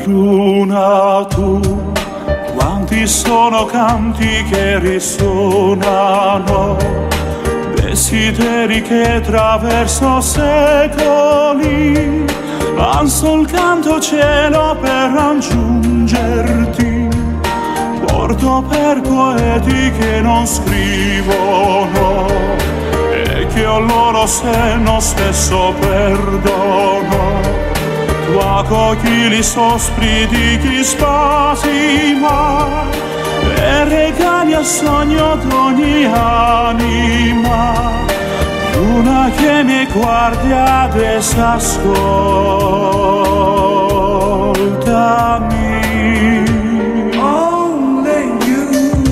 Luna, tu, quanti sono canti che risuonano, desideri che traverso secoli, han soltanto cielo per raggiungerti. Porto per poeti che non scrivono e che al loro senno stesso perdono. Tu accogli li sospiri di chi spasima e regali al sogno d'ogni anima. Luna che mi guardi adesso, ascoltami. Only you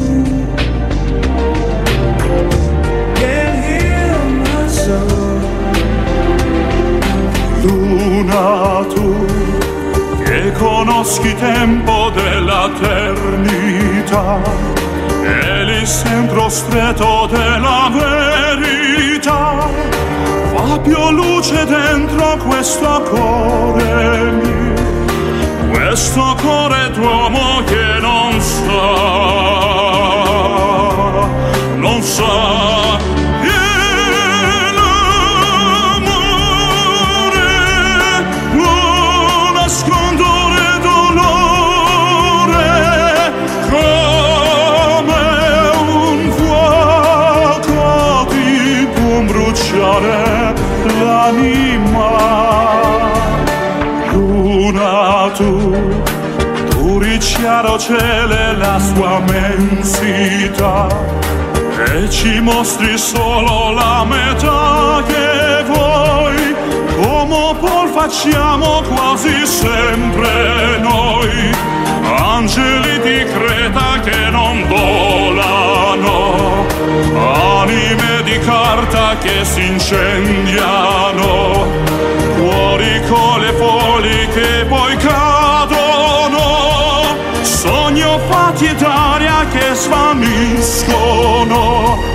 can heal my soul. Luna, tu che conosci tempo dell'eternità e il centro stretto della verità, fa più luce dentro questo cuore mio, questo cuore d'uomo che non sa l'anima. Luna, tu richiaro cielo la sua immensità e ci mostri solo la metà che vuoi, come poi facciamo quasi sempre noi, angeli di Creta che non volano, anime di carta che si incendiano, cuori con le folli che poi cadono, sogno fatti d'aria che svaniscono.